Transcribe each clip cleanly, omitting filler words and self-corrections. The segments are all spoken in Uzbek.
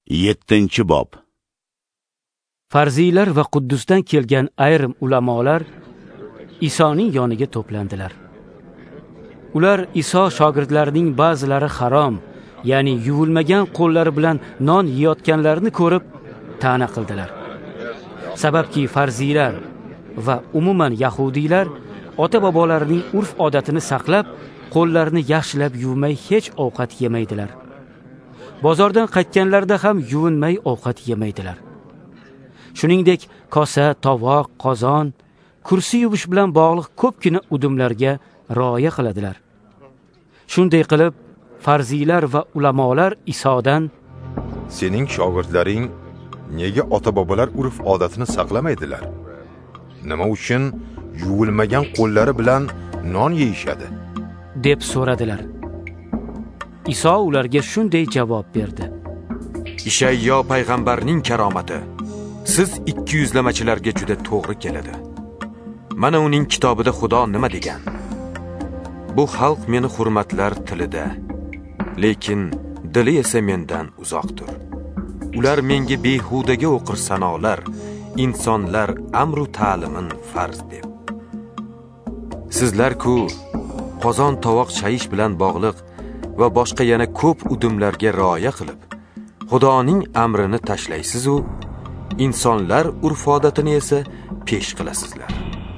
7-bob. Farziylar va Quddusdan kelgan ayrim ulamolar Isoning yoniga to'plandilar. Ular Iso shogirdlarining ba'zilari harom, ya'ni yuvilmagan qo'llari bilan non yeyotganlarini ko'rib ta'na qildilar. Sababki farziylar va umuman yahudiylar ota-bobolarining urf-odatini saqlab, qo'llarini yaxshilab yuvmay hech ovqat yemaydilar. Bozordan qaytganlarida ham yuvinmay ovqat yemaydilar. Shuningdek, kosa, tovoq, qozon, kursi yuvish bilan bog'liq ko'pgina udumlarga rioya qiladilar. Shunday qilib, farziylar va ulamolar Isodan: "Sening shogirdlaring nega ota-bobolar urf-odatini saqlamaydilar? Nima uchun yuvilmagan qo'llari bilan non yeyishadi?" deb so'radilar. Iso ularga shunday javob berdi: Ishayyo payg'ambarning karomati siz 200lamachilarga juda to'g'ri keladi. Mana uning kitobida Xudo nima degan? Bu xalq meni hurmatlar tilida, lekin dili esa mendan uzoqdir. Ular menga behudaga o'qir sanolar, insonlar amru ta'limin farz deb. Sizlar-ku qozon tovoq chayish bilan bog'liq va boshqa yana ko'p udumlarga rioya qilib, Xudoning amrini tashlaysiz-u, insonlar urf-odatini esa pesh qilasizlar.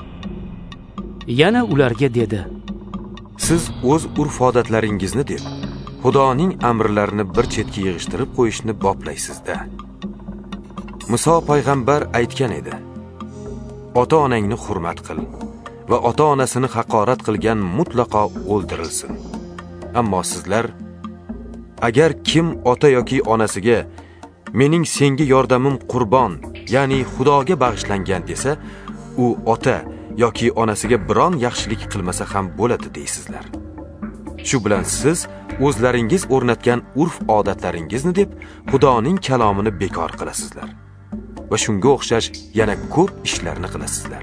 Yana ularga dedi: Siz o'z urf-odatlaringizni deb Xudoning amrlarini bir chetga yig'ishtirib qo'yishni boplaysiz-da. Muso payg'ambar aytgan edi: Ota-onangni hurmat qil va ota-onasini haqorat qilgan mutlaqo o'ldirilsin. Ammo sizlar, agar kim ota yoki onasiga mening senga yordamim qurbon, ya'ni Xudoga bag'ishlangan desa, u ota yoki onasiga biron yaxshilik qilmasa ham bo'ladi deysizlar. Shu bilan siz o'zlaringiz o'rnatgan urf-odatlaringizni deb Xudoning kalomini bekor qilasizlar va shunga o'xshash yana ko'p ishlarni qilasizlar.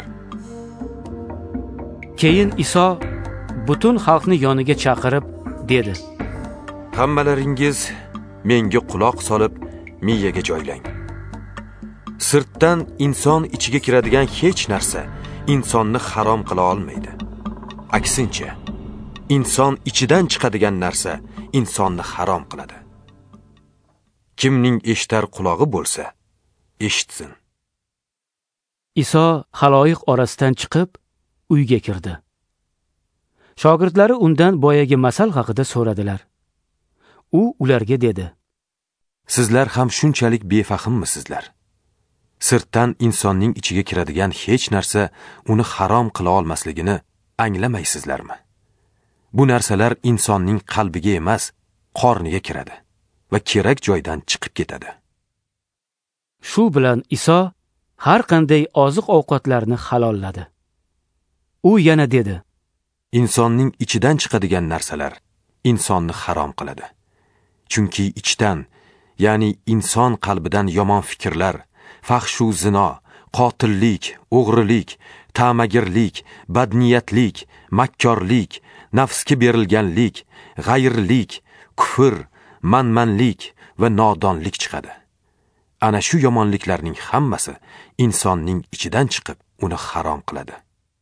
Keyin Iso butun xalqni yoniga chaqirib dedi: Hammalaringiz menga quloq solib miyaga joylang. Sirtdan inson ichiga kiradigan hech narsa insonni harom qila olmaydi. Aksincha, inson ichidan chiqadigan narsa insonni harom qiladi. Kimning eshitar quloqi bo'lsa, eshitsin. Iso xaloyiq orasidan chiqib uyga kirdi. Shogirdlari undan boyagi masal haqida so'radilar. U ularga dedi: Sizlar ham shunchalik befahmmisizlar? Sirtdan insonning ichiga kiradigan hech narsa uni harom qila olmasligini anglamaysizlarmi? Bu narsalar insonning qalbiga emas, qorniga kiradi va kerak joydan chiqib ketadi. Shu bilan Iso har qanday oziq-ovqatlarni halolladi. U yana dedi: Insonning ichidan chiqadigan narsalar insonni harom qiladi. Chunki ichdan, ya'ni inson qalbidan yomon fikrlar, fahshu zino, qotillik, o'g'rilik, ta'magirlik, badniyatlik, makkorlik, nafsga berilganlik, g'ayrlik, kufr, manmanlik va nodonlik chiqadi. Ana shu yomonliklarning hammasi insonning ichidan chiqib, uni harom qiladi.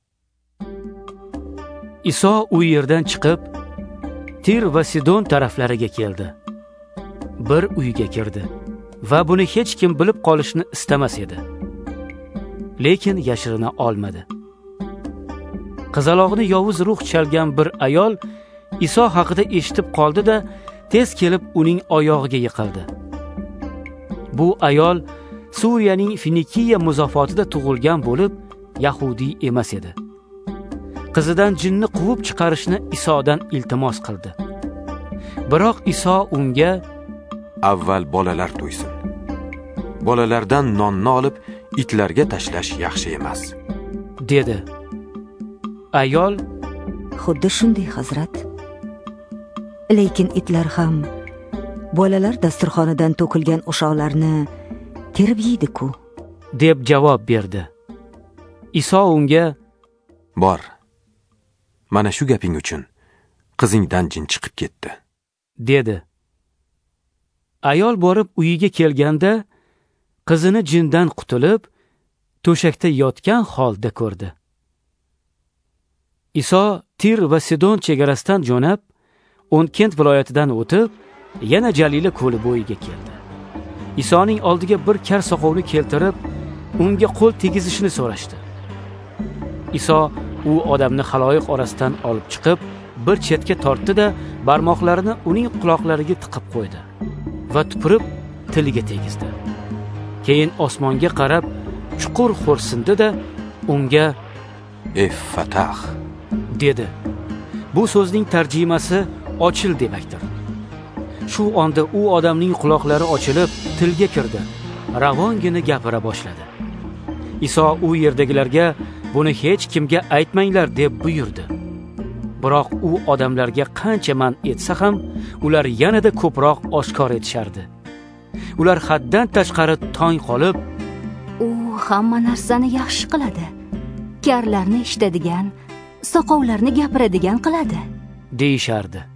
Iso u yerdan chiqib Tir va Sidon taraflariga keldi. Bir uyga kirdi va buni hech kim bilib qolishni istamas edi. Lekin yashirina olmadi. Qizalog'ini yovuz ruh chalgan bir ayol Iso haqida eshitib qoldi-da, tez kelib uning oyog'iga yiqildi. Bu ayol Suriyaning Finikiya muzofotida tug'ilgan bo'lib, yahudiy emas edi. Qizidan jinni quvib chiqarishni Isodan iltimos qildi. Biroq Iso unga: Avval bolalar to'ysin. Bolalardan nonni olib itlarga tashlash yaxshi emas, dedi. Ayol: Xuddi shunday, hazrat. Lekin itlar ham bolalar dasturxonidan to'kilgan o'shoqlarni terib yeydi-ku, deb javob berdi. Iso unga: Bor. Mana shu gaping uchun qizingdan jin chiqib ketdi, dedi. ayol borib uyiga kelganda qizini jindan qutulib to'shakda yotgan holda ko'rdi. Iso Tir va Sidon chegarasidan jo'nab, O'nkent viloyatidan o'tib, yana Jalila ko'li bo'yiga keldi. Isoning oldiga bir kar soqovni keltirib, unga qo'l tegizishini so'rashdi. Iso u odamni xaloyiq orasidan olib chiqib, bir chetga tortdi-da, barmoqlarini uning quloqlariga tiqib qo'ydi va tupurib tiliga tegizdi. Keyin osmonga qarab, chuqur xo'rsindi-da, unga Fatah dedi. Bu so'zning tarjimasi ochil demakdir. Shu onda u odamning quloqlari ochilib, tilga kirdi. Ravongina gapira boshladi. Iso u yerdagilarga buni hech kimga aytmanglar deb buyurdi. Biroq u odamlarga qancha man etsa ham, ular yanada ko'proq oshkor etishardi. Ular haddan tashqari tong qolib, u hamma narsani yaxshi qiladi. Karlarni eshitadigan, soqovlarni gapiradigan qiladi, deyishardi.